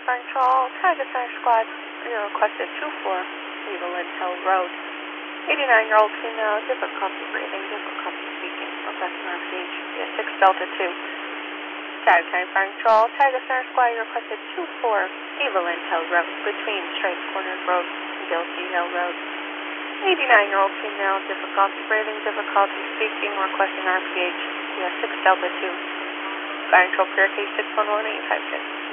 Fire Control, Tiger Center Squad, you requested 24 Evelyn Hill Road. 89-year-old female, difficulty breathing, difficulty speaking, requesting RPH via 6 Delta 2. Tiger County Fire Control, Tiger Center Squad, you requested 24 Evelyn Hill Road, between Straight Corners Road and Gilsey Hill Road. 89-year-old female, difficulty breathing, difficulty speaking, requesting RPH via 6 Delta 2. Fire Control, clear case 611-856.